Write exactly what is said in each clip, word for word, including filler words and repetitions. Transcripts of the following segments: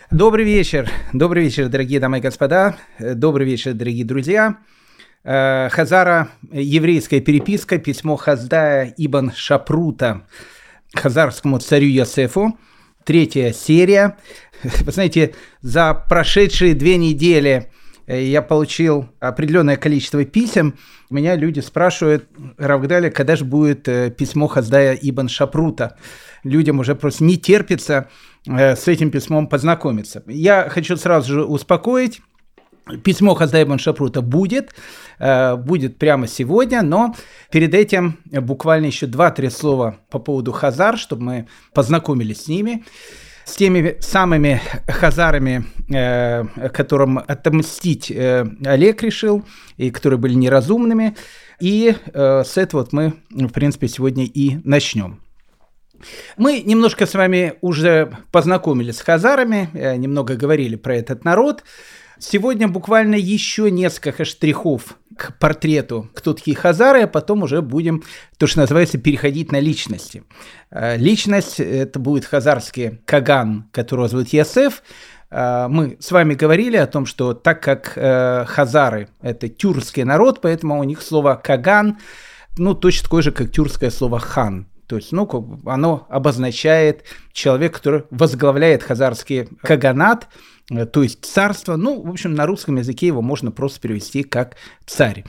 Добрый вечер, добрый вечер, дорогие дамы и господа, добрый вечер, дорогие друзья. Хазара, еврейская переписка, письмо Хаздая ибн Шапрута хазарскому царю Йосефу, третья серия. Вы знаете, за прошедшие две недели я получил определенное количество писем. Меня люди спрашивают: Рав Гдалия, когда же будет письмо Хаздая ибн Шапрута? Людям уже просто не терпится с этим письмом познакомиться. Я хочу сразу же успокоить. Письмо Хаздая ибн Шапрута будет, будет прямо сегодня, но перед этим буквально еще два-три слова по поводу хазар, чтобы мы познакомились с ними, с теми самыми хазарами, которым отомстить Олег решил, и которые были неразумными. И с этого вот мы, в принципе, сегодня и начнем. Мы немножко с вами уже познакомились с хазарами, немного говорили про этот народ. Сегодня буквально еще несколько штрихов к портрету, кто такие хазары, а потом уже будем, то, что называется, переходить на личности. Личность – это будет хазарский каган, которого зовут Йосеф. Мы с вами говорили о том, что так как хазары – это тюркский народ, поэтому у них слово «каган» ну, точно такое же, как тюркское слово «хан». То есть, ну, оно обозначает человека, который возглавляет хазарский каганат, то есть царство. Ну, в общем, на русском языке его можно просто перевести как царь.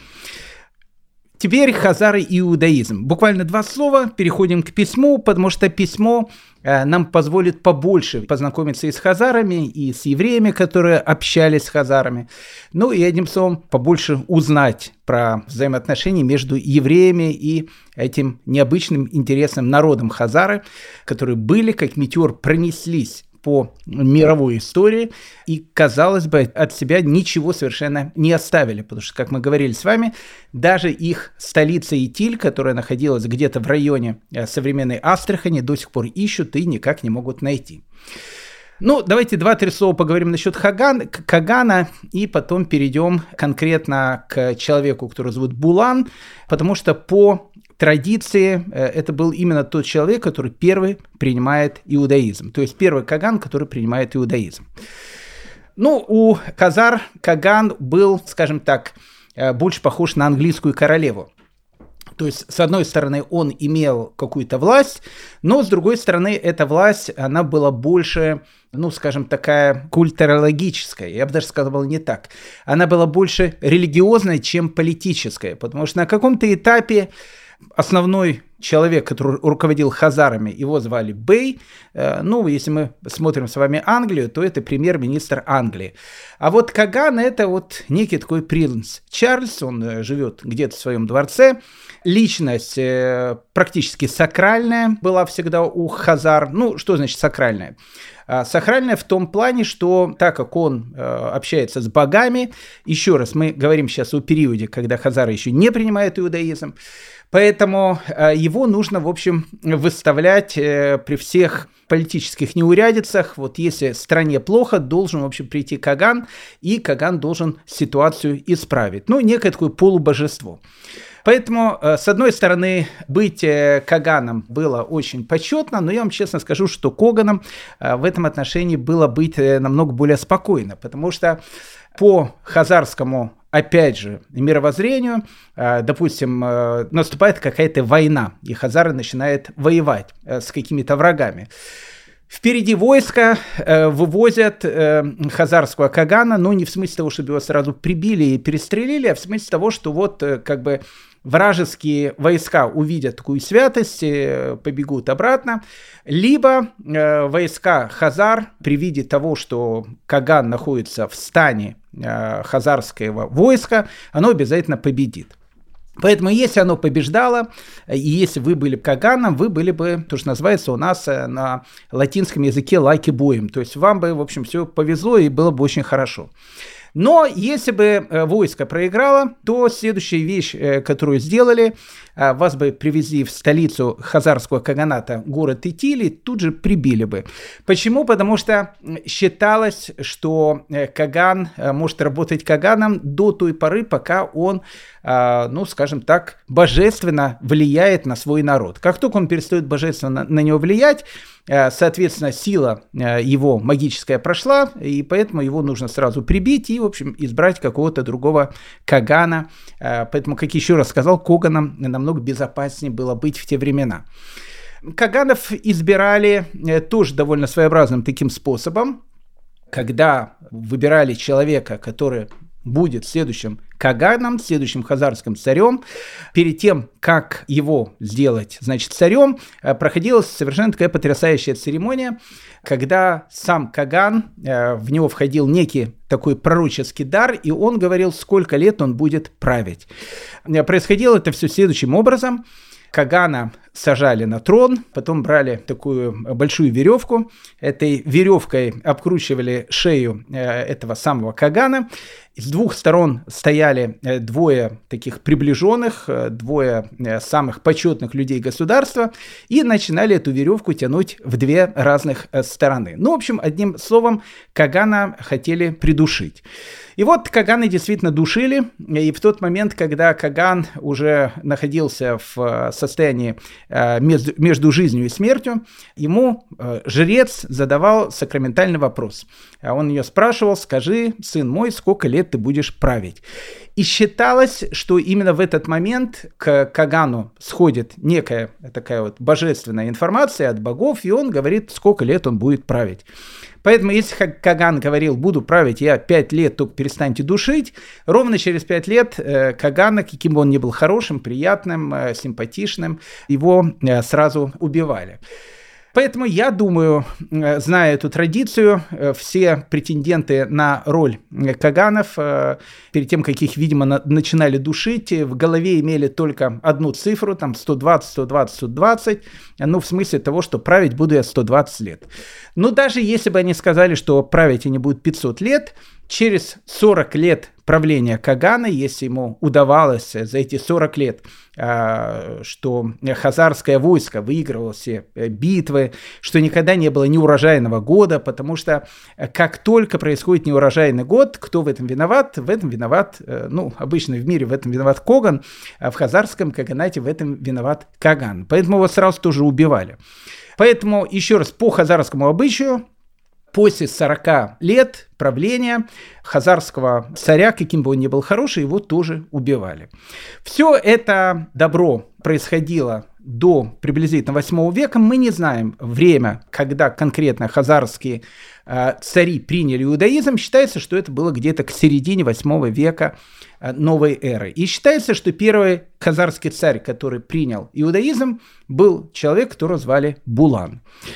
Теперь хазары и иудаизм. Буквально два слова, переходим к письму, потому что письмо э, нам позволит побольше познакомиться и с хазарами, и с евреями, которые общались с хазарами. Ну и одним словом, побольше узнать про взаимоотношения между евреями и этим необычным, интересным народом хазары, которые были, как метеор, пронеслись по мировой истории и, казалось бы, от себя ничего совершенно не оставили, потому что, как мы говорили с вами, даже их столица Итиль, которая находилась где-то в районе современной Астрахани, до сих пор ищут и никак не могут найти. Ну, давайте два-три слова поговорим насчет Хаган, Кагана, и потом перейдем конкретно к человеку, который зовут Булан, потому что по традиции это был именно тот человек, который первый принимает иудаизм. То есть первый каган, который принимает иудаизм. Ну, у хазар каган был, скажем так, больше похож на английскую королеву. То есть, с одной стороны, он имел какую-то власть, но, с другой стороны, эта власть, она была больше, ну, скажем, такая культурологическая. Я бы даже сказал, не так. Она была больше религиозная, чем политическая, потому что на каком-то этапе основной человек, который руководил хазарами, его звали Бей. Ну, если мы смотрим с вами Англию, то это премьер-министр Англии. А вот Каган – это вот некий такой принц Чарльз, он живет где-то в своем дворце. Личность практически сакральная была всегда у хазар. Ну, что значит сакральная? Сакральная в том плане, что так как он э, общается с богами, еще раз, мы говорим сейчас о периоде, когда хазары еще не принимают иудаизм, поэтому э, его нужно, в общем, выставлять э, при всех политических неурядицах. Вот если стране плохо, должен, в общем, прийти Каган, и Каган должен ситуацию исправить. Ну, некое такое полубожество. Поэтому, с одной стороны, быть каганом было очень почетно, но я вам честно скажу, что коганом в этом отношении было быть намного более спокойно, потому что по хазарскому, опять же, мировоззрению, допустим, наступает какая-то война, и хазары начинают воевать с какими-то врагами. Впереди войска э, вывозят э, хазарского кагана, но не в смысле того, чтобы его сразу прибили и перестрелили, а в смысле того, что вот э, как бы вражеские войска увидят такую святость, э, побегут обратно, либо э, войска хазар при виде того, что каган находится в стане э, хазарского войска, оно обязательно победит. Поэтому, если оно побеждало, и если вы были каганом, вы были бы, то, что называется у нас на латинском языке лаки боем. То есть вам бы, в общем, все повезло и было бы очень хорошо. Но если бы войско проиграло, то следующая вещь, которую сделали, вас бы привезли в столицу хазарского каганата, город Итиль, и тут же прибили бы. Почему? Потому что считалось, что каган может работать каганом до той поры, пока он, ну, скажем так, божественно влияет на свой народ. Как только он перестает божественно на него влиять, соответственно, сила его магическая прошла, и поэтому его нужно сразу прибить и, в общем, избрать какого-то другого кагана. Поэтому, как еще раз сказал, коганам намного безопаснее было быть в те времена. Каганов избирали тоже довольно своеобразным таким способом, когда выбирали человека, который будет следующим каганом, следующим хазарским царем. Перед тем, как его сделать, значит, царем, проходила совершенно такая потрясающая церемония, когда сам каган, в него входил некий такой пророческий дар, и он говорил, сколько лет он будет править. Происходило это все следующим образом. Кагана сажали на трон, потом брали такую большую веревку, этой веревкой обкручивали шею этого самого кагана. С двух сторон стояли двое таких приближенных, двое самых почетных людей государства, и начинали эту веревку тянуть в две разных стороны. Ну, в общем, одним словом, кагана хотели придушить. И вот каганы действительно душили, и в тот момент, когда каган уже находился в состоянии между жизнью и смертью, ему жрец задавал сакраментальный вопрос. Он ее спрашивал: скажи, сын мой, сколько лет ты будешь править? И считалось, что именно в этот момент к кагану сходит некая такая вот божественная информация от богов, и он говорит, сколько лет он будет править. Поэтому, если каган говорил, буду править я пять лет, только перестаньте душить, ровно через пять лет э, кагана, каким бы он ни был хорошим, приятным, э, симпатичным, его э, сразу убивали. Поэтому я думаю, зная эту традицию, все претенденты на роль каганов, перед тем, как их, видимо, начинали душить, в голове имели только одну цифру, там сто двадцать, сто двадцать, сто двадцать, ну, в смысле того, что править буду я сто двадцать лет. Но даже если бы они сказали, что править они будут пятьсот лет, через сорок лет правления кагана, если ему удавалось за эти сорок лет, что хазарское войско выигрывало все битвы, что никогда не было неурожайного года, потому что как только происходит неурожайный год, кто в этом виноват? В этом виноват, ну, обычно в мире в этом виноват коган, а в хазарском каганате в этом виноват каган. Поэтому его сразу тоже убивали. Поэтому, еще раз, по хазарскому обычаю, после сорока лет правления хазарского царя, каким бы он ни был хороший, его тоже убивали. Все это добро происходило до приблизительно восьмого века. Мы не знаем время, когда конкретно хазарские э, цари приняли иудаизм. Считается, что это было где-то к середине восьмого века э, новой эры. И считается, что первый хазарский царь, который принял иудаизм, был человек, которого звали Булан.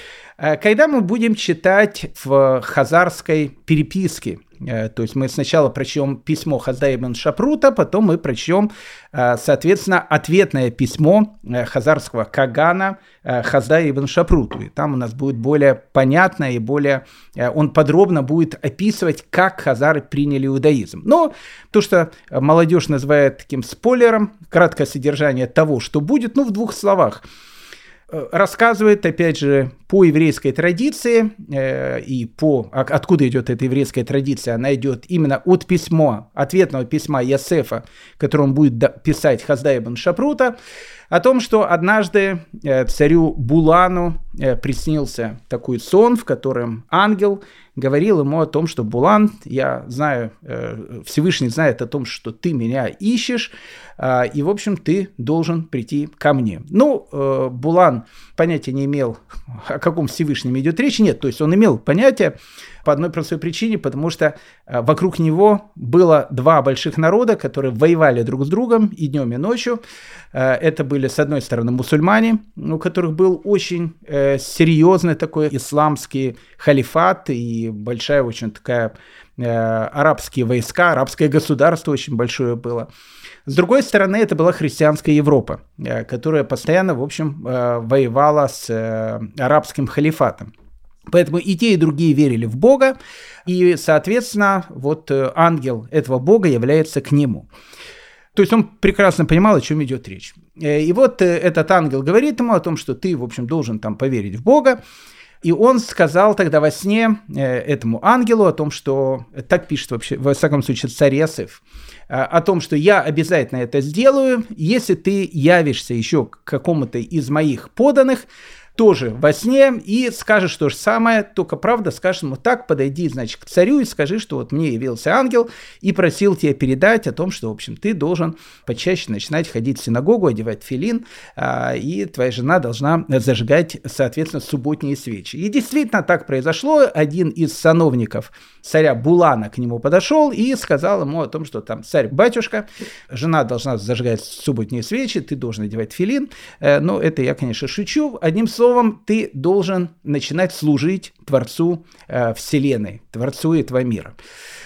Когда мы будем читать в хазарской переписке, то есть мы сначала прочтем письмо Хаздая ибн Шапрута, потом мы прочтем, соответственно, ответное письмо хазарского кагана Хаздая ибн Шапруту. И там у нас будет более понятно и более... Он подробно будет описывать, как хазары приняли иудаизм. Но то, что молодежь называет таким спойлером, краткое содержание того, что будет, ну, в двух словах. Рассказывает, опять же, по еврейской традиции, э, и по... Откуда идет эта еврейская традиция? Она идет именно от письма, ответного письма Йосефа, которое он будет писать Хаздая ибн Шапрута, о том, что однажды э, царю Булану э, приснился такой сон, в котором ангел говорил ему о том, что Булан, я знаю, э, Всевышний знает о том, что ты меня ищешь, э, и, в общем, ты должен прийти ко мне. Ну, э, Булан понятия не имел, о каком Всевышнем идет речь. Нет, то есть он имел понятие по одной простой причине, потому что э, вокруг него было два больших народа, которые воевали друг с другом и днем, и ночью. Э, это были, с одной стороны, мусульмане, у которых был очень э, серьезный такой исламский халифат и большая очень такая э, арабские войска, арабское государство очень большое было. С другой стороны, это была христианская Европа, э, которая постоянно, в общем, э, воевала с э, арабским халифатом. Поэтому и те, и другие верили в Бога, и, соответственно, вот э, ангел этого Бога является к нему. То есть он прекрасно понимал, о чем идет речь. И вот э, этот ангел говорит ему о том, что ты, в общем, должен там поверить в Бога. И он сказал тогда во сне э, этому ангелу о том, что, так пишет вообще, во всяком случае, царь Йосеф, э, о том, что я обязательно это сделаю, если ты явишься еще к какому-то из моих подданных, тоже во сне и скажешь то же самое, только правда скажешь ему так, подойди, значит, к царю и скажи, что вот мне явился ангел и просил тебя передать о том, что, в общем, ты должен почаще начинать ходить в синагогу, одевать филин, и твоя жена должна зажигать, соответственно, субботние свечи. И действительно так произошло. Один из сановников царя Булана к нему подошел и сказал ему о том, что там царь-батюшка, жена должна зажигать субботние свечи, ты должен одевать филин. Но это я, конечно, шучу. Одним словом, ты должен начинать служить Творцу Вселенной, Творцу этого мира.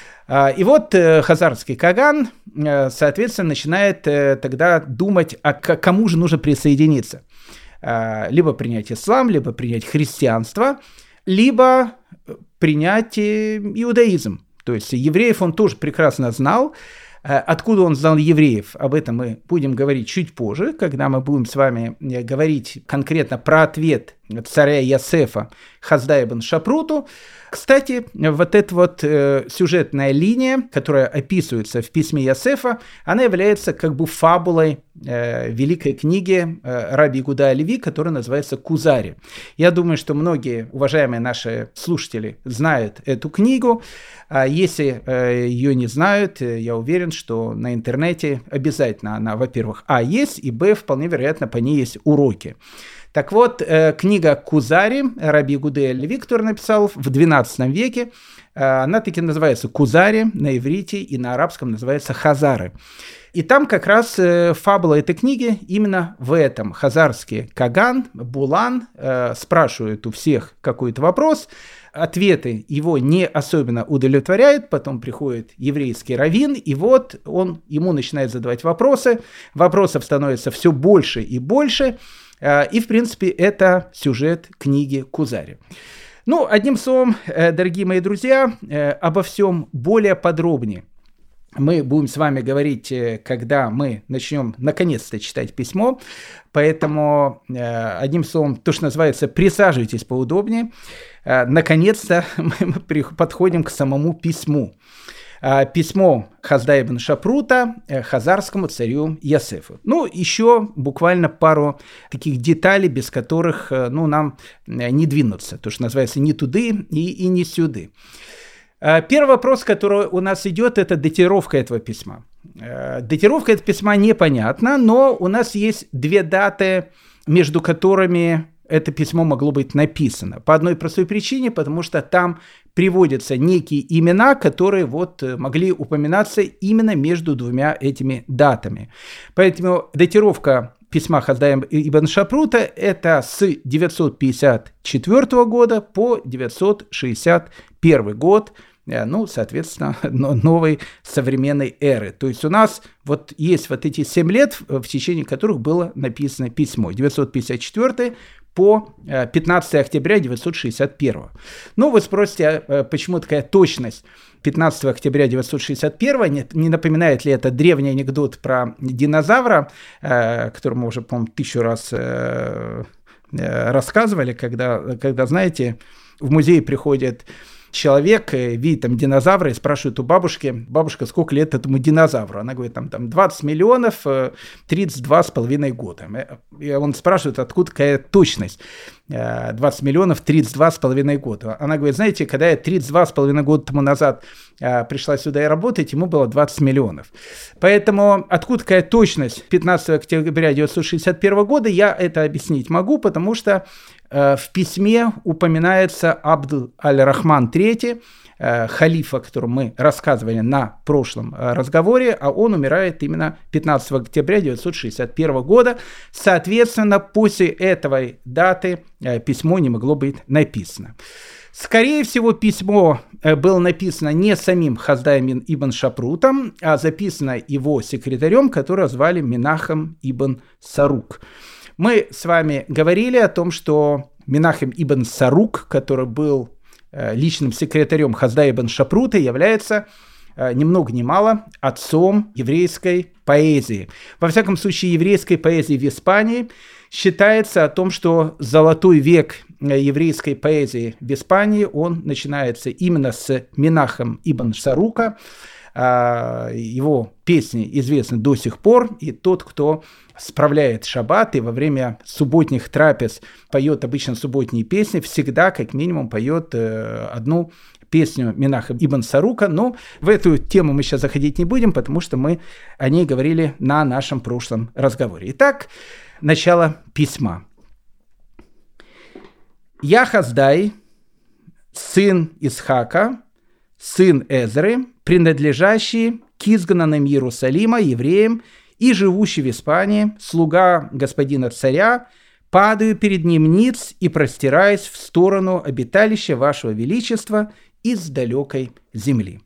И вот хазарский Каган, соответственно, начинает тогда думать, а к кому же нужно присоединиться. Либо принять ислам, либо принять христианство, либо принять иудаизм. То есть евреев он тоже прекрасно знал. Откуда он знал евреев, об этом мы будем говорить чуть позже, когда мы будем с вами говорить конкретно про ответ царя Йосефа Хаздая бен Шапруту. Кстати, вот эта вот э, сюжетная линия, которая описывается в письме Йосефа, она является как бы фабулой э, великой книги э, Раби Игуда Алеви, которая называется «Кузари». Я думаю, что многие уважаемые наши слушатели знают эту книгу. А если э, ее не знают, я уверен, что на интернете обязательно она, во-первых, а, есть, и, б, вполне вероятно, по ней есть уроки. Так вот, э, книга «Кузари» Раби Игуды Алеви, который написал в двенадцатом веке, э, она таки называется «Кузари» на иврите и на арабском называется «Хазары». И там как раз э, фабула этой книги именно в этом. Хазарский Каган, Булан э, спрашивает у всех какой-то вопрос, ответы его не особенно удовлетворяют, потом приходит еврейский раввин, и вот он ему начинает задавать вопросы, вопросов становится все больше и больше, и, в принципе, это сюжет книги «Кузари». Ну, одним словом, дорогие мои друзья, обо всем более подробнее мы будем с вами говорить, когда мы начнем наконец-то читать письмо. Поэтому, одним словом, то, что называется, присаживайтесь поудобнее. Наконец-то мы подходим к самому письму. Письмо Хаздая бен Шапрута хазарскому царю Йосефу. Ну, еще буквально пару таких деталей, без которых ну, нам не двинуться. То, что называется, ни туды и, и ни сюды. Первый вопрос, который у нас идет, это датировка этого письма. Датировка этого письма непонятна, но у нас есть две даты, между которыми это письмо могло быть написано. По одной простой причине, потому что там приводятся некие имена, которые вот могли упоминаться именно между двумя этими датами. Поэтому датировка письма Хаздая ибн Шапрута это с девятьсот пятьдесят четвёртого года по девятьсот шестьдесят первый год, ну, соответственно, новой современной эры. То есть у нас вот есть вот эти семь лет, в течение которых было написано письмо. девятьсот пятьдесят четвёртый по пятнадцатого октября девятьсот шестьдесят первого. Ну, вы спросите, почему такая точность? пятнадцатого октября девятьсот шестьдесят первого, не, не напоминает ли это древний анекдот про динозавра, э, который мы уже, по-моему, тысячу раз э, э, рассказывали, когда, когда, знаете, в музей приходит человек, видит там динозавра и спрашивает у бабушки: бабушка, сколько лет этому динозавру? Она говорит, там, там двадцать миллионов, тридцать два с половиной года. И он спрашивает, откуда такая точность? двадцать миллионов, тридцать два с половиной года. Она говорит, знаете, когда я тридцать два с половиной года тому назад пришла сюда и работать, ему было двадцать миллионов. Поэтому откуда такая точность пятнадцатого октября девятьсот шестьдесят первого года, я это объяснить могу, потому что в письме упоминается Абд аль-Рахман третий, халифа, о котором мы рассказывали на прошлом разговоре, а он умирает именно пятнадцатого октября девятьсот шестьдесят первого года. Соответственно, после этой даты письмо не могло быть написано. Скорее всего, письмо было написано не самим Хаздаем ибн Шапрутом, а записано его секретарем, которого звали Менахем ибн Сарук. Мы с вами говорили о том, что Менахем ибн Сарук, который был личным секретарем Хаздая ибн Шапрута, является ни много ни мало отцом еврейской поэзии. Во всяком случае, еврейской поэзии в Испании. Считается о том, что золотой век еврейской поэзии в Испании, он начинается именно с Менахем ибн Сарука. Его песни известны до сих пор, и тот, кто справляет шаббат и во время субботних трапез поет обычно субботние песни, всегда как минимум поет одну песню Менахем ибн Сарука, но в эту тему мы сейчас заходить не будем, потому что мы о ней говорили на нашем прошлом разговоре. Итак, начало письма. «Я Хаздай, сын Исхака, сын Эзры, принадлежащий к изгнанным Иерусалима евреям и живущий в Испании, слуга господина царя, падаю перед ним ниц и простираюсь в сторону обиталища вашего величества из далекой земли.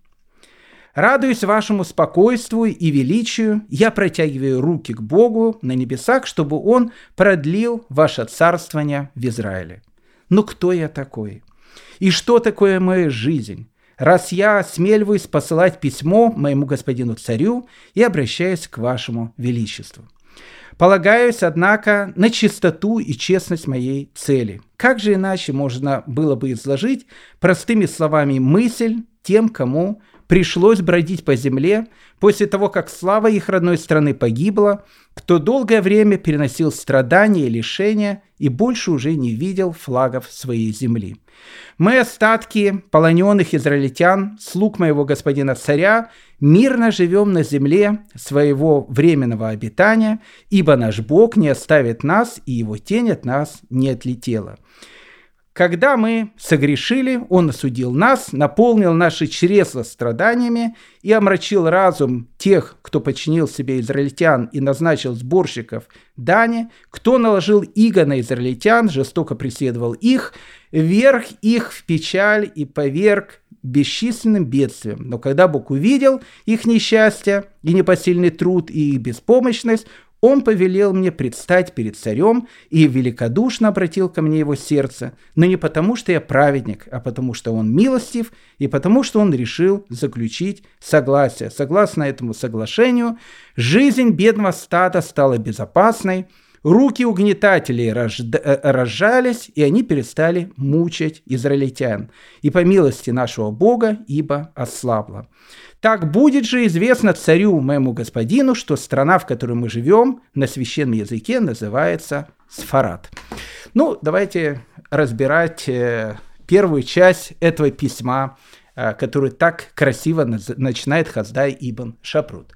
Радуясь вашему спокойствию и величию, я протягиваю руки к Богу на небесах, чтобы Он продлил ваше царствование в Израиле. Но кто я такой? И что такое моя жизнь, раз я осмеливаюсь посылать письмо моему господину царю и обращаюсь к вашему величеству? Полагаюсь, однако, на чистоту и честность моей цели. Как же иначе можно было бы изложить простыми словами мысль тем, кому пришлось бродить по земле после того, как слава их родной страны погибла, кто долгое время переносил страдания и лишения и больше уже не видел флагов своей земли? Мы, остатки полоненных израильтян, слуг моего господина царя, мирно живем на земле своего временного обитания, ибо наш Бог не оставит нас, и его тень от нас не отлетела. Когда мы согрешили, Он осудил нас, наполнил наши чресла страданиями и омрачил разум тех, кто подчинил себе израильтян и назначил сборщиков дани, кто наложил иго на израильтян, жестоко преследовал их, вверг их в печаль и поверг бесчисленным бедствиям. Но когда Бог увидел их несчастье и непосильный труд и их беспомощность, Он повелел мне предстать перед царем и великодушно обратил ко мне его сердце, но не потому, что я праведник, а потому, что он милостив, и потому, что он решил заключить согласие. Согласно этому соглашению, жизнь бедного стада стала безопасной, руки угнетателей разжда- разжались, и они перестали мучить израильтян. И по милости нашего Бога, ибо ослабла. Так будет же известно царю моему господину, что страна, в которой мы живем, на священном языке называется Сфарад». Ну, давайте разбирать э, первую часть этого письма, э, которую так красиво наз- начинает Хаздай ибн Шапрут.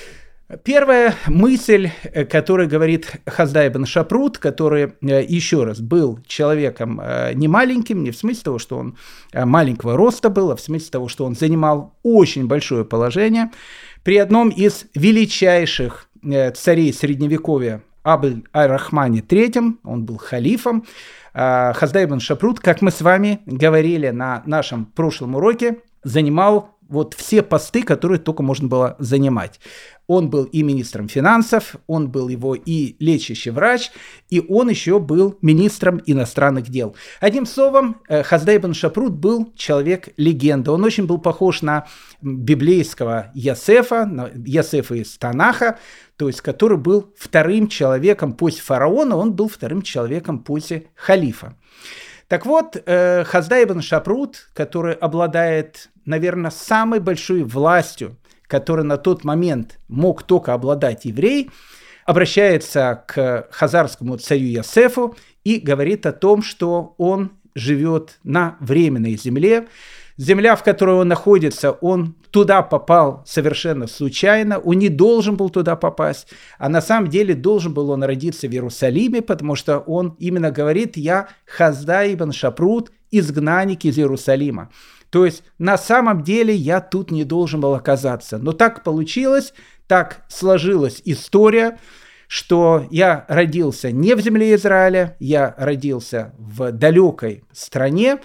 Первая мысль, которую говорит Хаздай ибн Шапрут, который, еще раз, был человеком не маленьким, не в смысле того, что он маленького роста был, а в смысле того, что он занимал очень большое положение при одном из величайших царей Средневековья, Абд-аль-Рахмане третьем, он был халифом. Хаздай ибн Шапрут, как мы с вами говорили на нашем прошлом уроке, занимал вот все посты, которые только можно было занимать. Он был и министром финансов, он был его и лечащий врач, и он еще был министром иностранных дел. Одним словом, Хаздай ибн Шапрут был человек-легенда. Он очень был похож на библейского Йосефа, на Йосефа из Танаха, то есть который был вторым человеком после фараона, он был вторым человеком после халифа. Так вот, Хаздай ибн Шапрут, который обладает, наверное, самой большой властью, который на тот момент мог только обладать еврей, обращается к хазарскому царю Йосефу и говорит о том, что он живет на временной земле. Земля, в которой он находится, он туда попал совершенно случайно, он не должен был туда попасть, а на самом деле должен был он родиться в Иерусалиме, потому что он именно говорит: «Я Хаздай ибн Шапрут, изгнанник из Иерусалима». То есть на самом деле я тут не должен был оказаться. Но так получилось, так сложилась история, что я родился не в земле Израиля, я родился в далекой стране,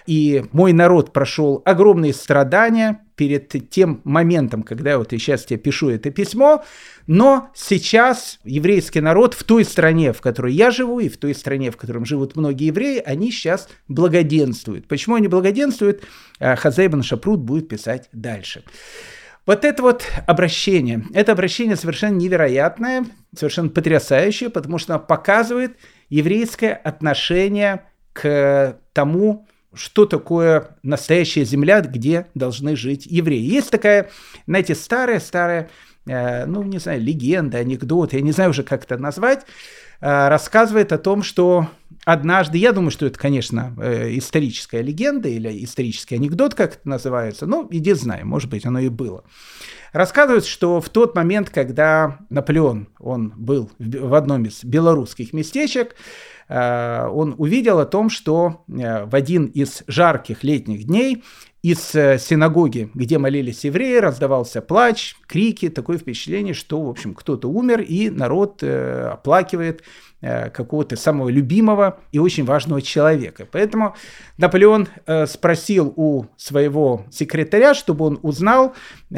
и мой народ прошел огромные страдания перед тем моментом, когда я вот и сейчас тебе пишу это письмо, но сейчас еврейский народ в той стране, в которой я живу, и в той стране, в которой живут многие евреи, они сейчас благоденствуют. Почему они благоденствуют? Хаздай ибн Шапрут будет писать дальше. Вот это вот обращение, это обращение совершенно невероятное, совершенно потрясающее, потому что оно показывает еврейское отношение к тому, что такое настоящая земля, где должны жить евреи. Есть такая, знаете, старая-старая, э, ну, не знаю, легенда, анекдот, я не знаю уже, как это назвать, э, рассказывает о том, что однажды, я думаю, что это, конечно, э, историческая легенда или исторический анекдот, как это называется, ну, иди знай, может быть, оно и было. Рассказывают, что в тот момент, когда Наполеон, он был в, в одном из белорусских местечек, он увидел о том, что в один из жарких летних дней из синагоги, где молились евреи, раздавался плач, крики, такое впечатление, что, в общем, кто-то умер, и народ оплакивает какого-то самого любимого и очень важного человека. Поэтому Наполеон спросил у своего секретаря, чтобы он узнал,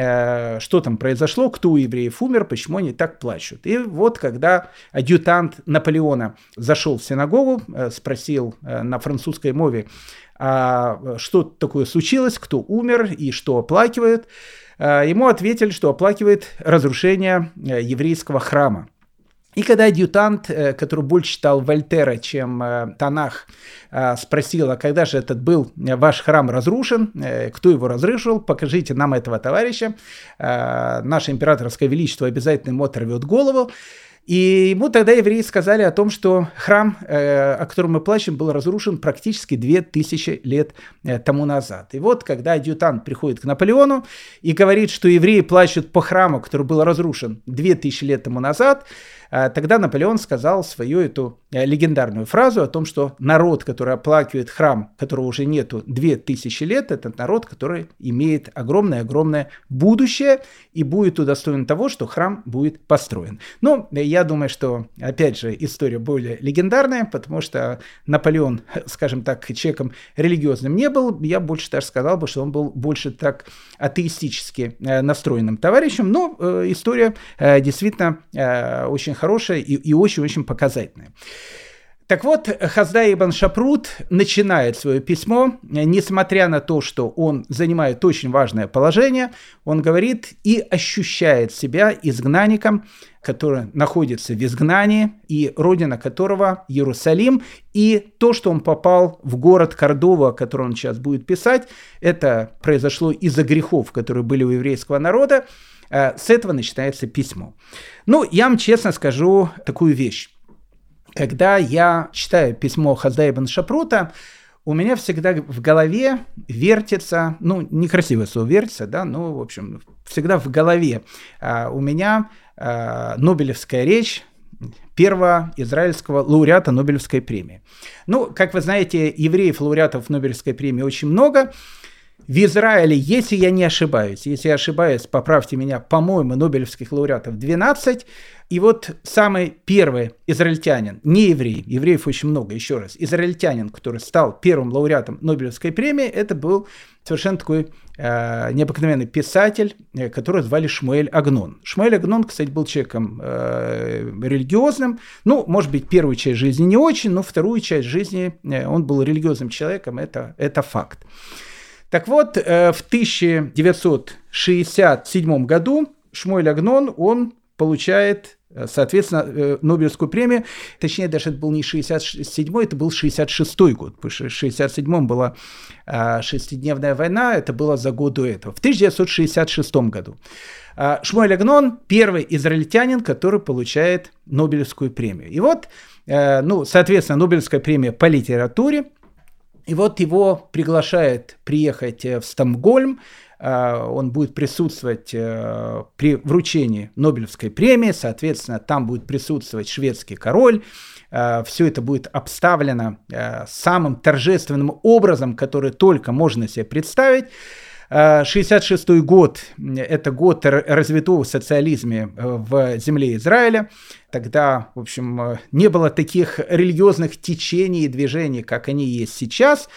что там произошло, кто у евреев умер, почему они так плачут. И вот когда адъютант Наполеона зашел в синагогу, спросил на французской мове, а что такое случилось, кто умер и что оплакивает, ему ответили, что оплакивает разрушение еврейского храма. И когда адъютант, который больше читал Вольтера, чем Танах, спросил, а когда же этот был ваш храм разрушен, кто его разрушил, покажите нам этого товарища, наше императорское величество обязательно ему оторвет голову. И ему тогда евреи сказали о том, что храм, о котором мы плачем, был разрушен практически две тысячи лет тому назад. И вот, когда адъютант приходит к Наполеону и говорит, что евреи плачут по храму, который был разрушен две тысячи лет тому назад, тогда Наполеон сказал свою эту легендарную фразу о том, что народ, который оплакивает храм, которого уже нету две тысячи лет, это народ, который имеет огромное-огромное будущее и будет удостоен того, что храм будет построен. Но я думаю, что, опять же, история более легендарная, потому что Наполеон, скажем так, человеком религиозным не был. Я больше даже сказал бы, что он был больше так атеистически настроенным товарищем, но история действительно очень хорошая и очень-очень показательная. Так вот, Хасдай ибн Шапрут начинает свое письмо, несмотря на то, что он занимает очень важное положение, он говорит и ощущает себя изгнанником, который находится в изгнании, и родина которого Иерусалим, и то, что он попал в город Кордову, о котором он сейчас будет писать, это произошло из-за грехов, которые были у еврейского народа. С этого начинается письмо. Ну, я вам честно скажу такую вещь. Когда я читаю письмо Хасдая ибн Шапрута, у меня всегда в голове вертится, ну, некрасивое слово вертится, да, ну, в общем, всегда в голове а, у меня а, Нобелевская речь первого израильского лауреата Нобелевской премии. Ну, как вы знаете, евреев-лауреатов Нобелевской премии очень много. В Израиле, если я не ошибаюсь, если я ошибаюсь, поправьте меня, по-моему, нобелевских лауреатов двенадцать. И вот самый первый израильтянин, не еврей, евреев очень много, еще раз, израильтянин, который стал первым лауреатом Нобелевской премии, это был совершенно такой э, необыкновенный писатель, э, которого звали Шмуэль Агнон. Шмуэль Агнон, кстати, был человеком э, религиозным, ну, может быть, первую часть жизни не очень, но вторую часть жизни э, он был религиозным человеком, это, это факт. Так вот, в тысяча девятьсот шестьдесят седьмом году Шмуэль Агнон, он получает, соответственно, Нобелевскую премию, точнее, даже это был не шестьдесят седьмой, это был шестьдесят шестой год, потому что в шестьдесят седьмом была шестидневная война, это было за год до этого, в тысяча девятьсот шестьдесят шестом году. Шмуэль Агнон – первый израильтянин, который получает Нобелевскую премию. И вот, ну, соответственно, Нобелевская премия по литературе. И вот его приглашают приехать в Стокгольм, он будет присутствовать при вручении Нобелевской премии, соответственно, там будет присутствовать шведский король, все это будет обставлено самым торжественным образом, который только можно себе представить. шестьдесят шестой год – это год развитого социализма в земле Израиля. Тогда, в общем, не было таких религиозных течений и движений, как они есть сейчас.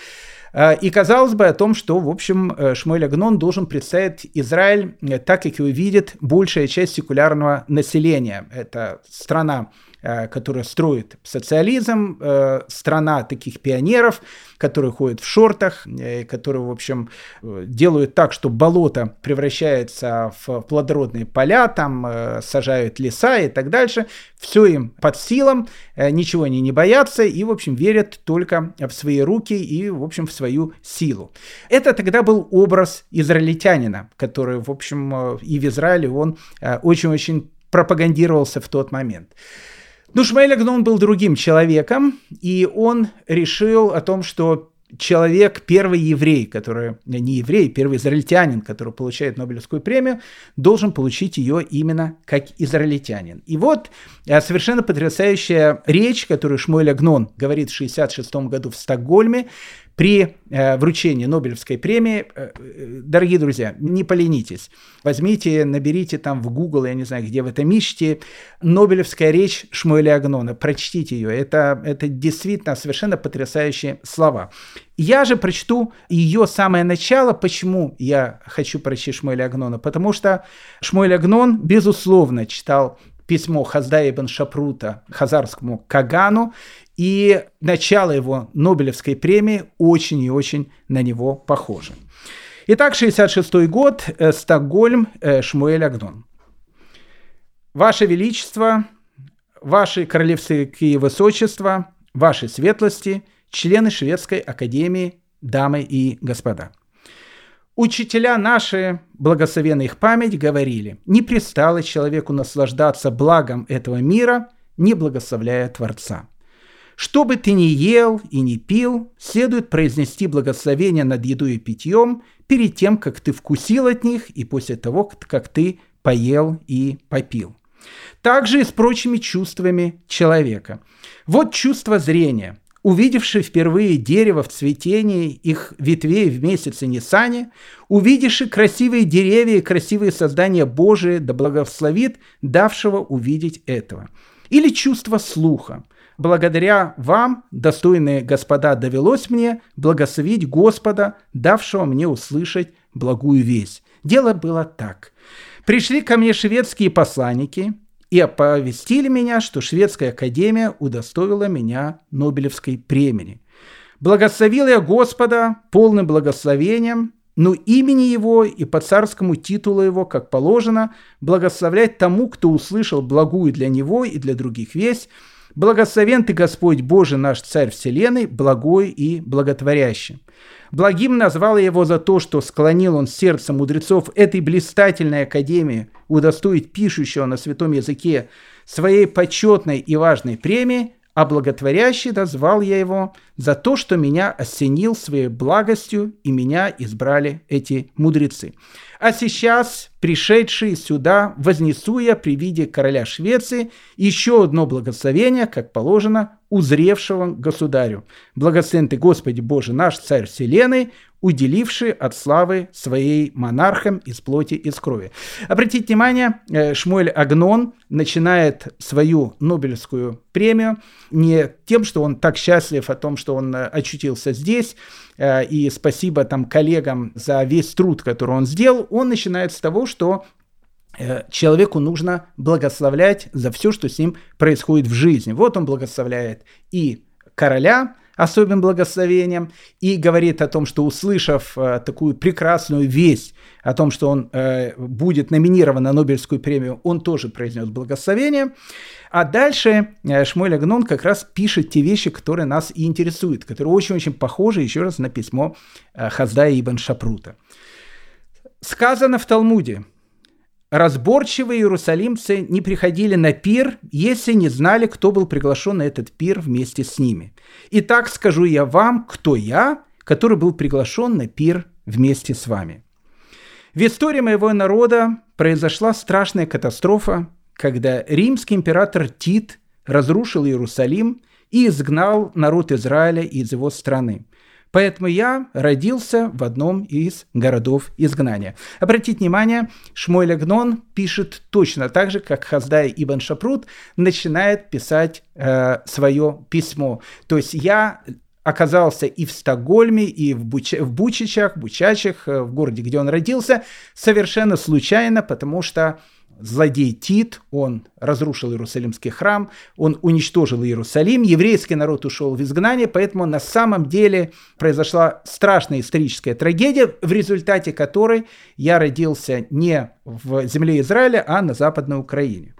И казалось бы о том, что, в общем, Шмуэль Агнон должен представить Израиль так, как его видит большая часть секулярного населения. Это страна которая строит социализм, страна таких пионеров, которые ходят в шортах, которые, в общем, делают так, что болото превращается в плодородные поля, там сажают леса и так дальше. Все им под силам, ничего они не боятся и, в общем, верят только в свои руки и, в общем, в свою силу. Это тогда был образ израильтянина, который, в общем, и в Израиле он очень-очень пропагандировался в тот момент. Но Шмуэль Агнон был другим человеком, и он решил о том, что человек, первый еврей, который, не еврей, первый израильтянин, который получает Нобелевскую премию, должен получить ее именно как израильтянин. И вот совершенно потрясающая речь, которую Шмуэль Агнон говорит в шестьдесят шестом году в Стокгольме, при э, вручении Нобелевской премии. Э, дорогие друзья, не поленитесь. Возьмите, наберите там в Google, я не знаю, где вы это ищете, Нобелевская речь Шмуэля Агнона. Прочтите ее. Это, это действительно совершенно потрясающие слова. Я же прочту ее самое начало. Почему я хочу прочесть Шмуэля Агнона? Потому что Шмуэль Агнон, безусловно, читал письмо Хаздая ибн Шапрута хазарскому Кагану, и начало его Нобелевской премии очень и очень на него похоже. Итак, шестьдесят шестой год, э, Стокгольм, э, Шмуэль Агнон. Ваше Величество, Ваши Королевские Высочества, Ваши Светлости, члены Шведской Академии, дамы и господа. Учителя наши, благословенна их память, говорили: не пристало человеку наслаждаться благом этого мира, не благословляя Творца. Что бы ты ни ел и ни пил, следует произнести благословение над едой и питьем перед тем, как ты вкусил от них и после того, как ты поел и попил. Также и с прочими чувствами человека. Вот чувство зрения. Увидевший впервые дерево в цветении их ветвей в месяце Нисане, увидевший красивые деревья и красивые создания Божии, да благословит давшего увидеть этого. Или чувство слуха. Благодаря вам, достойные господа, довелось мне благословить Господа, давшего мне услышать благую весть. Дело было так. Пришли ко мне шведские посланники и оповестили меня, что Шведская академия удостоила меня Нобелевской премии. Благословил я Господа полным благословением, но имени Его и по царскому титулу Его, как положено, благословлять тому, кто услышал благую для Него и для других весть. Благословен Ты, Господь Божий наш Царь Вселенной, благой и благотворящий. Благим назвал я его за то, что склонил он сердце мудрецов этой блистательной академии удостоить пишущего на святом языке своей почетной и важной премии, а благотворящий назвал я его за то, что меня осенил своей благостью, и меня избрали эти мудрецы. А сейчас, пришедшие сюда, вознесу я при виде короля Швеции еще одно благословение, как положено, узревшего государю. Благословен Ты, Господи Боже наш, Царь Вселенной, уделивший от славы своей монархам из плоти и из крови. Обратите внимание, Шмуэль Агнон начинает свою Нобелевскую премию не тем, что он так счастлив о том, что он очутился здесь, и спасибо там коллегам за весь труд, который он сделал. Он начинает с того, что человеку нужно благословлять за все, что с ним происходит в жизни. Вот он благословляет и короля особым благословением, и говорит о том, что, услышав э, такую прекрасную весть о том, что он э, будет номинирован на Нобелевскую премию, он тоже произнес благословение. А дальше э, Шмуэль Агнон как раз пишет те вещи, которые нас и интересуют, которые очень-очень похожи, еще раз, на письмо э, Хаздая ибн Шапрута. Сказано в Талмуде: разборчивые иерусалимцы не приходили на пир, если не знали, кто был приглашен на этот пир вместе с ними. Итак, скажу я вам, кто я, который был приглашен на пир вместе с вами. В истории моего народа произошла страшная катастрофа, когда римский император Тит разрушил Иерусалим и изгнал народ Израиля из его страны. Поэтому я родился в одном из городов изгнания. Обратите внимание, Шмуэль Агнон пишет точно так же, как Хаздай ибн Шапрут начинает писать э, свое письмо. То есть я оказался и в Стокгольме, и в, Буч... в Бучичах, Бучачах, в городе, где он родился, совершенно случайно, потому что злодей Тит, он разрушил Иерусалимский храм, он уничтожил Иерусалим, еврейский народ ушел в изгнание, поэтому на самом деле произошла страшная историческая трагедия, в результате которой я родился не в земле Израиля, а на Западной Украине.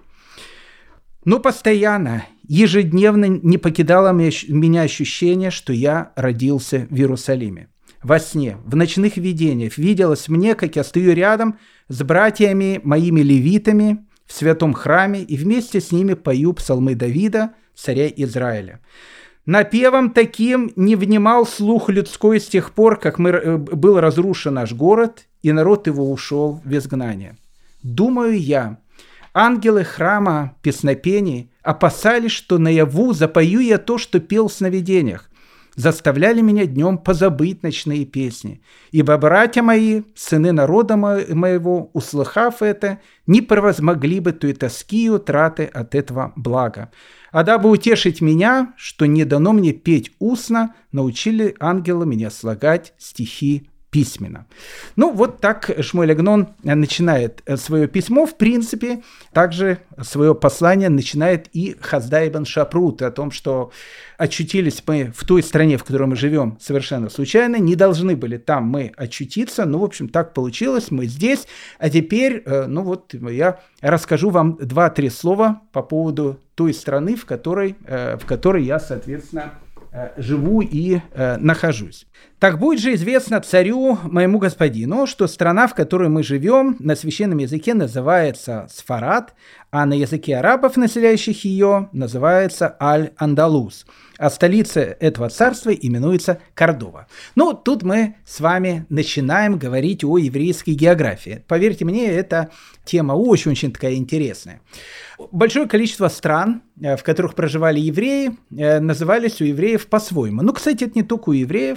Но постоянно, ежедневно не покидало меня ощущение, что я родился в Иерусалиме. Во сне, в ночных видениях виделось мне, как я стою рядом с братьями моими левитами в святом храме и вместе с ними пою псалмы Давида, царя Израиля. Напевом таким не внимал слух людской с тех пор, как мы, был разрушен наш город, и народ его ушел в изгнание. Думаю я, ангелы храма песнопений опасались, что наяву запою я то, что пел в сновидениях, заставляли меня днем позабыть ночные песни. Ибо братья мои, сыны народа моего, услыхав это, не превозмогли бы той тоски и утраты от этого блага. А дабы утешить меня, что не дано мне петь устно, научили ангелы меня слагать стихи письменно. Ну, вот так Шмуэль Агнон начинает свое письмо. В принципе, также свое послание начинает и Хасдай ибн Шапрут о том, что очутились мы в той стране, в которой мы живем, совершенно случайно, не должны были там мы очутиться, ну, в общем, так получилось, мы здесь, а теперь, ну, вот я расскажу вам два-три слова по поводу той страны, в которой, в которой я, соответственно, живу и э, нахожусь. Так будет же известно царю, моему господину, что страна, в которой мы живем, на священном языке называется Сфарад, а на языке арабов, населяющих ее, называется Аль-Андалус. А столица этого царства именуется Кордова. Ну, тут мы с вами начинаем говорить о еврейской географии. Поверьте мне, эта тема очень-очень такая интересная. Большое количество стран, в которых проживали евреи, назывались у евреев по-своему. Ну, кстати, это не только у евреев.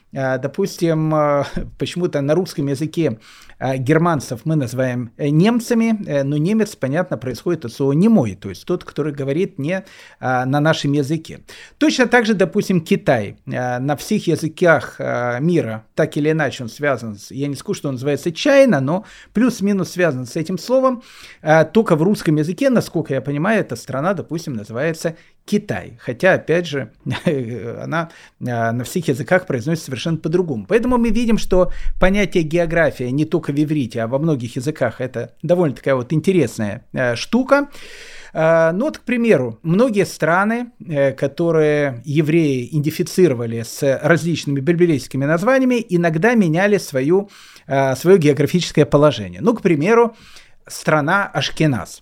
Допустим, почему-то на русском языке германцев мы называем немцами, но немец, понятно, происходит от слова «немой», то есть тот, который говорит не на нашем языке. Точно так же, допустим, Китай. На всех языках мира, так или иначе, он связан с, я не скажу, что он называется Чайна, но плюс-минус связан с этим словом. Только в русском языке, насколько я понимаю, эта страна, допустим, называется Китай. Хотя, опять же, она на всех языках произносится совершенно по-другому. Поэтому мы видим, что понятие география не только в иврите, а во многих языках это довольно такая вот интересная штука. Ну вот, к примеру, многие страны, которые евреи идентифицировали с различными библейскими названиями, иногда меняли свою, свое географическое положение. Ну, к примеру, страна Ашкеназ.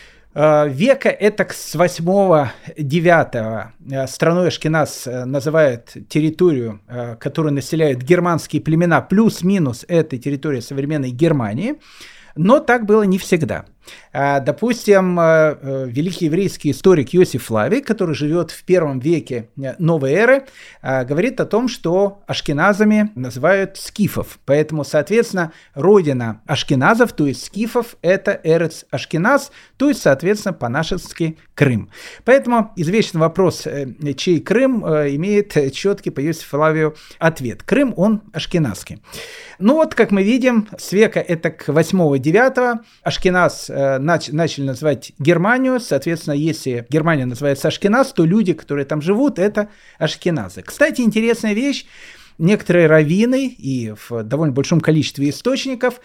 Века это с восьмого-девятого страной Ашкеназ называют территорию, которую населяют германские племена, плюс-минус это территория современной Германии, но так было не всегда. Допустим, великий еврейский историк Йосиф Флавий, который живет в первом веке новой эры, говорит о том, что ашкеназами называют скифов. Поэтому, соответственно, родина ашкеназов, то есть скифов, это Эрец Ашкеназ, то есть, соответственно, по-нашенски Крым. Поэтому извечный вопрос, чей Крым, имеет четкий по Йосифу Флавию ответ. Крым, он ашкеназский. Ну вот, как мы видим, с века это к восьмого-девятого Ашкеназ начали называть Германию, соответственно, если Германия называется Ашкеназ, то люди, которые там живут, это ашкеназы. Кстати, интересная вещь, некоторые раввины и в довольно большом количестве источников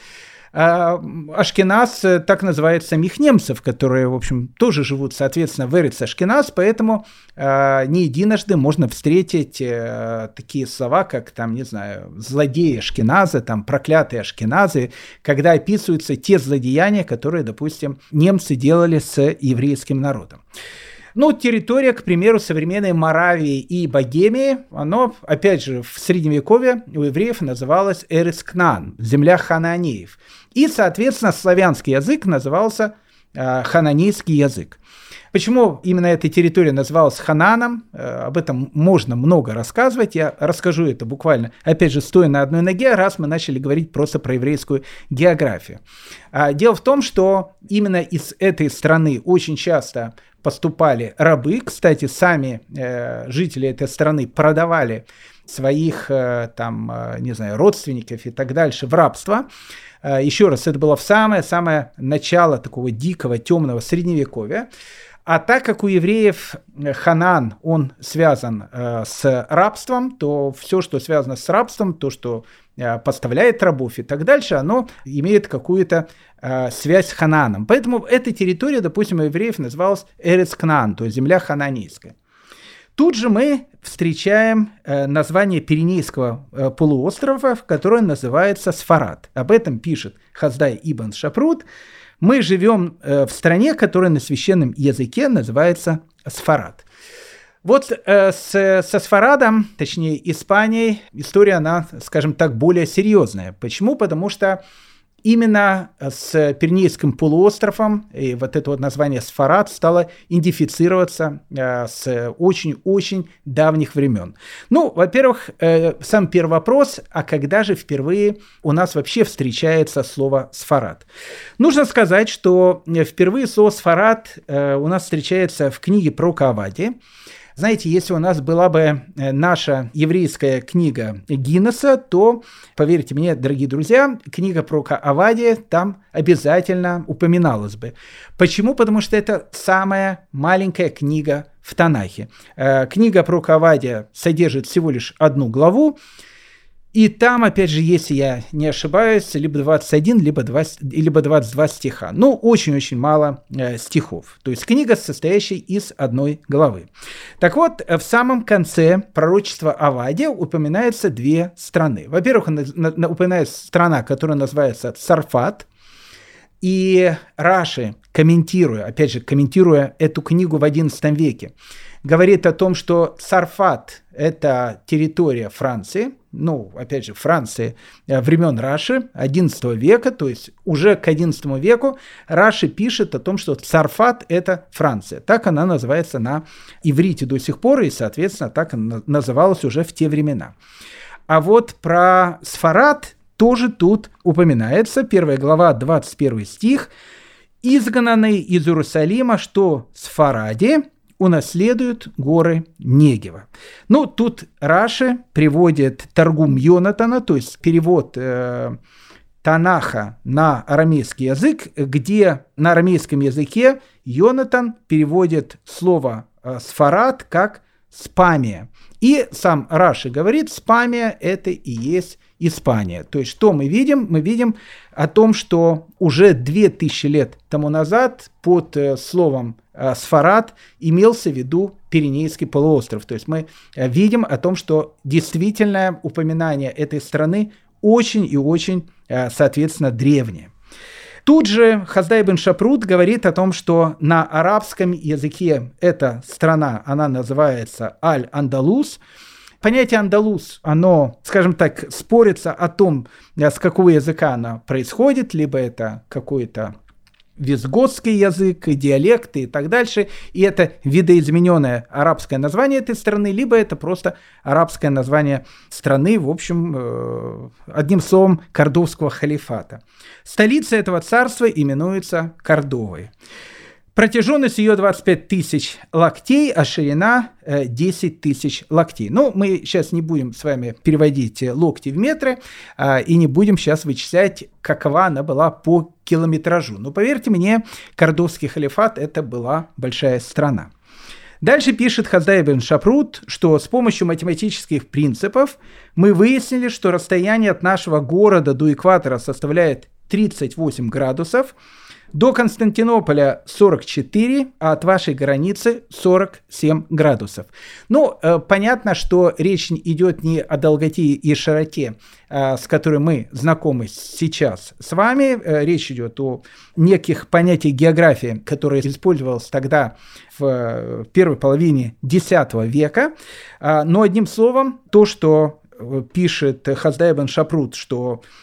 Ашкеназ так называют самих немцев, которые, в общем, тоже живут, соответственно, в Эрец Ашкеназ, поэтому э, не единожды можно встретить э, такие слова, как, там, не знаю, злодеи Ашкеназы, там, проклятые Ашкеназы, когда описываются те злодеяния, которые, допустим, немцы делали с еврейским народом. Ну, территория, к примеру, современной Моравии и Богемии, оно, опять же, в Средневековье у евреев называлось Эрец Кнаан, земля ханаанеев. И, соответственно, славянский язык назывался э, хананейский язык. Почему именно эта территория называлась Хананом, э, об этом можно много рассказывать. Я расскажу это буквально, опять же, стоя на одной ноге, раз мы начали говорить просто про еврейскую географию. А, дело в том, что именно из этой страны очень часто поступали рабы. Кстати, сами э, жители этой страны продавали своих, там, не знаю, родственников и так дальше в рабство. Еще раз, это было в самое-самое начало такого дикого, темного средневековья. А так как у евреев Ханаан, он связан э, с рабством, то все, что связано с рабством, то, что э, поставляет рабов и так дальше, оно имеет какую-то э, связь с Ханааном. Поэтому эта территория, допустим, у евреев называлась Эрец Кнаан, то есть земля хананейская. Тут же мы встречаем э, название Пиренейского э, полуострова, которое называется Сфарад. Об этом пишет Хаздай ибн Шапрут. Мы живем э, в стране, которая на священном языке называется Сфарад. Вот э, с, со Сфарадом, точнее Испанией, история, она, скажем так, более серьезная. Почему? Потому что именно с Пиренейским полуостровом и вот это вот название Сфарад стало идентифицироваться э, с очень-очень давних времен. Ну, во-первых, э, сам первый вопрос, а когда же впервые у нас вообще встречается слово Сфарад? Нужно сказать, что впервые слово Сфарад э, у нас встречается в книге пророка Овадии. Знаете, если у нас была бы наша еврейская книга Гиннеса, то, поверьте мне, дорогие друзья, книга пророка Овадия там обязательно упоминалась бы. Почему? Потому что это самая маленькая книга в Танахе. Книга пророка Овадия содержит всего лишь одну главу, и там, опять же, если я не ошибаюсь, либо двадцать один, либо двадцать, либо двадцать два стиха. Ну, очень-очень мало э, стихов. То есть книга, состоящая из одной главы. Так вот, в самом конце пророчества Овадия упоминаются две страны. Во-первых, упоминается страна, которая называется Царфат. И Раши, комментируя, опять же, комментируя эту книгу в одиннадцатом веке, говорит о том, что Царфат – это территория Франции, ну, опять же, Франции времен Раши, одиннадцатого века, то есть уже к одиннадцатому веку Раши пишет о том, что Царфат – это Франция. Так она называется на иврите до сих пор, и, соответственно, так она называлась уже в те времена. А вот про Сфарад тоже тут упоминается, первая глава, двадцать первый стих. «Изгнанные из Иерусалима, что Сфараде унаследуют горы Негева». Ну, тут Раши приводит Таргум Йонатана, то есть перевод э, Танаха на арамейский язык, где на арамейском языке Йонатан переводит слово э, «сфарад» как «спамия». И сам Раши говорит, «спамия» — это и есть Испания. То есть что мы видим? Мы видим о том, что уже две тысячи лет тому назад под э, словом э, «сфарад» имелся в виду Пиренейский полуостров. То есть мы э, видим о том, что действительное упоминание этой страны очень и очень, э, соответственно, древнее. Тут же Хаздай ибн Шапрут говорит о том, что на арабском языке эта страна, она называется Аль-Андалус. Понятие «андалус», оно, скажем так, спорится о том, с какого языка она происходит, либо это какой-то визготский язык, диалекты и так дальше, и это видоизмененное арабское название этой страны, либо это просто арабское название страны, в общем, одним словом, Кордовского халифата. Столица этого царства именуется Кордовой. Протяженность ее двадцать пять тысяч локтей, а ширина э, десять тысяч локтей. Ну, мы сейчас не будем с вами переводить локти в метры э, и не будем сейчас вычислять, какова она была по километражу. Но поверьте мне, Кордовский халифат – это была большая страна. Дальше пишет Хаздай ибн Шапрут, что с помощью математических принципов мы выяснили, что расстояние от нашего города до экватора составляет тридцать восемь градусов, до Константинополя сорок четыре, а от вашей границы сорок семь градусов. Ну, э, понятно, что речь идет не о долготе и широте, э, с которой мы знакомы сейчас с вами. Э, речь идет о неких понятиях географии, которые использовались тогда в э, первой половине десятого века. Э, но одним словом, то, что пишет Хаздай ибн Шапрут, что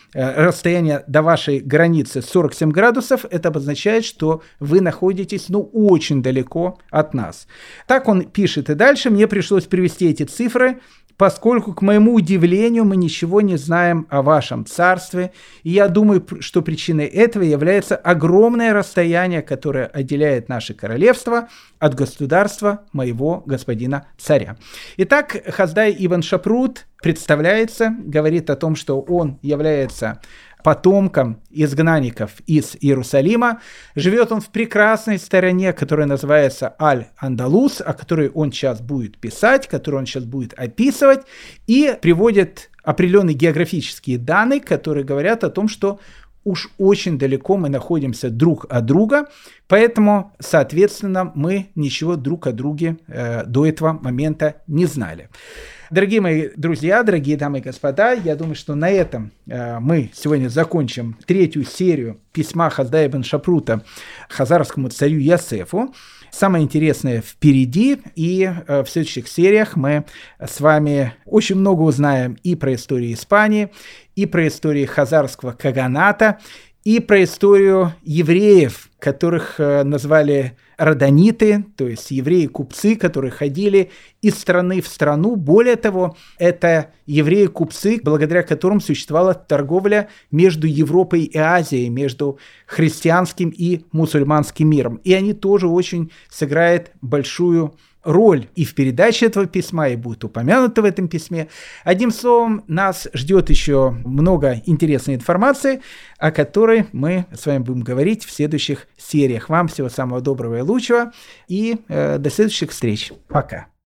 расстояние до вашей границы сорок семь градусов, это обозначает, что вы находитесь, ну, очень далеко от нас. Так он пишет и дальше. Мне пришлось привести эти цифры, поскольку, к моему удивлению, мы ничего не знаем о вашем царстве. И я думаю, что причиной этого является огромное расстояние, которое отделяет наше королевство от государства моего господина царя. Итак, Хаздай ибн Шапрут представляется, говорит о том, что он является потомком изгнанников из Иерусалима. Живет он в прекрасной стране, которая называется Аль-Андалус, о которой он сейчас будет писать, которую он сейчас будет описывать, и приводит определенные географические данные, которые говорят о том, что уж очень далеко мы находимся друг от друга, поэтому, соответственно, мы ничего друг о друге э, до этого момента не знали. Дорогие мои друзья, дорогие дамы и господа, я думаю, что на этом э, мы сегодня закончим третью серию письма Хаздая ибн Шапрута хазарскому царю Йосефу. Самое интересное впереди, и э, в следующих сериях мы с вами очень много узнаем и про историю Испании, и про историю хазарского каганата, и про историю евреев, которых э, назвали родониты, то есть евреи-купцы, которые ходили из страны в страну. Более того, это евреи-купцы, благодаря которым существовала торговля между Европой и Азией, между христианским и мусульманским миром. И они тоже очень сыграют большую роль и в передаче этого письма, и будет упомянуто в этом письме. Одним словом, нас ждет еще много интересной информации, о которой мы с вами будем говорить в следующих сериях. Вам всего самого доброго и лучшего, и э, до следующих встреч. Пока.